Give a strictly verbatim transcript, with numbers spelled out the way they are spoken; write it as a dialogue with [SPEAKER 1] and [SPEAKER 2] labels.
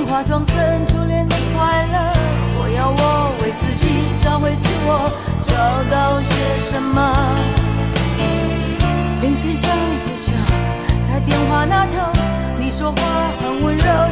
[SPEAKER 1] 化妆成初恋的快乐。我要我为自己找回自我，找到些什么？铃声响不响，在电话那头，你说话很温柔。